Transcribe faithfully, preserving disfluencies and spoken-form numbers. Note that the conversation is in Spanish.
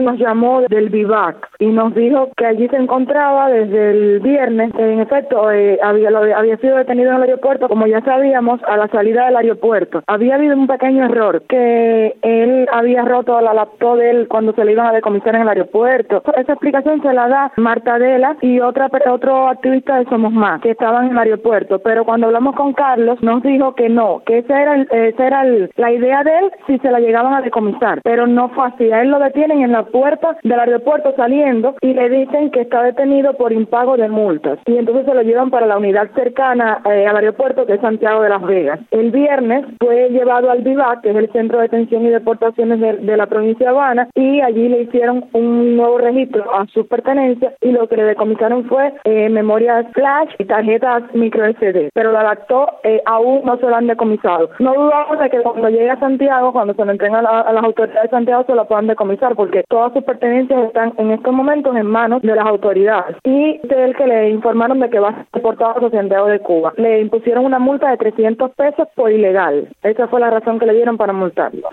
nos llamó del Vivac y nos dijo que allí se encontraba desde el viernes. En efecto, eh, había, lo, había sido detenido en el aeropuerto, como ya sabíamos, a la salida del aeropuerto. Había habido un pequeño error, que él había roto la laptop de él cuando se le iban a decomisar en el aeropuerto. Esa explicación se la da Marta Dela y otra otro activista de Somos Más, que estaban en el aeropuerto. Pero cuando hablamos con Carlos, nos dijo que no, que esa era, el, esa era el, la idea de él si se la llegaban a decomisar. Pero no fue así. A él lo detienen en la puerta del aeropuerto saliendo y le dicen que está detenido por impago de multas. Y entonces se lo llevan para la unidad cercana eh, al aeropuerto, que es Santiago de Las Vegas. El viernes fue llevado al Vivac, que es el Centro de Detención y Deportaciones de, de la provincia de Habana, y allí le hicieron un nuevo registro a sus pertenencias y lo que le decomisaron fue eh, memorias flash y tarjetas micro S D. Pero la laptop eh, aún no se lo han decomisado. No dudamos de que cuando llegue a Santiago, cuando se lo entreguen a, la, a las autoridades de Santiago, se lo puedan decomisar, porque todas sus pertenencias están en estos momentos en manos de las autoridades. Y de él que le informaron de que va a ser deportado a Santiago de Cuba. Le impusieron una multa de trescientos pesos por ilegal. Esa fue la razón que le dieron para multarlo.